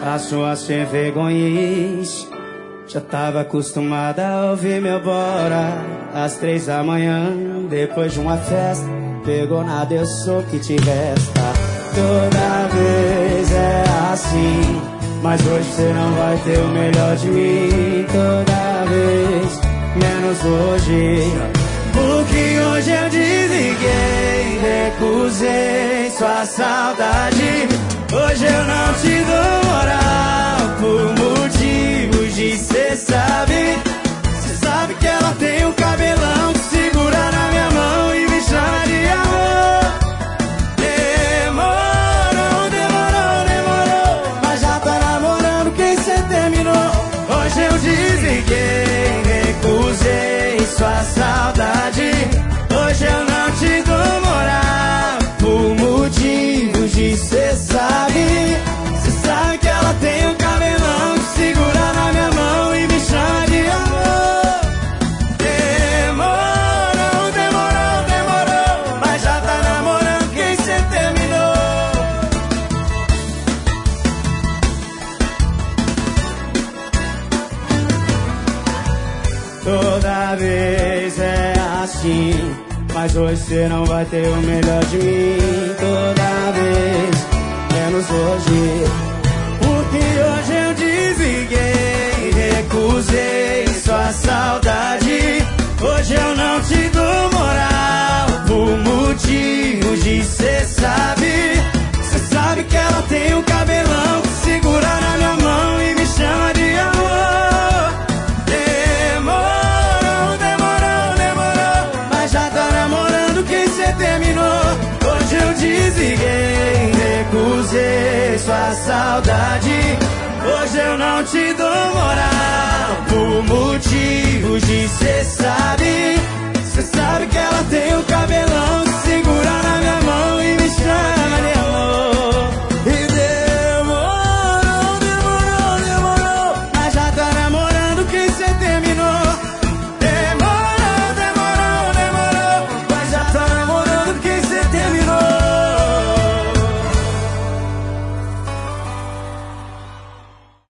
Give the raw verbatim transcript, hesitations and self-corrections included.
A sua sem vergonhice. Já tava acostumada a ouvir meu bora às três da manhã, depois de uma festa. Pegou nada, eu sou que te resta. Toda vez é assim, mas hoje você não vai ter o melhor de mim. Toda vez, menos hoje, porque hoje eu desliguei, recusei sua saudade. Hoje eu não te dou moral por motivos de cê sabe. Cê sabe que ela tem um cabelão que segura na minha mão e me chama de amor. Demorou, demorou, demorou, mas já tá namorando quem cê terminou. Hoje eu desliguei, recusei sua saudade. Hoje eu não te dou moral por motivos de cê sabe. Cê sabe que ela tem um cabelão que segura na minha mão e me chama de amor. Demorou, demorou, demorou, mas já tá namorando quem cê terminou. Toda vez é assim, mas hoje cê não vai ter o melhor de mim. Toda vez, menos hoje, porque hoje eu desliguei, recusei sua saudade. Hoje eu não te dou moral por motivos de cê sabe. Cê sabe que ela tem um cabelão que segura na minha mão e me chama de amor. Demorou, demorou, demorou, mas já tá namorando quem cê terminou. Hoje eu desliguei, recusei sua saudade. Hoje eu não te dou moral por motivos de cê sabe. Cê sabe que ela tem um cabelão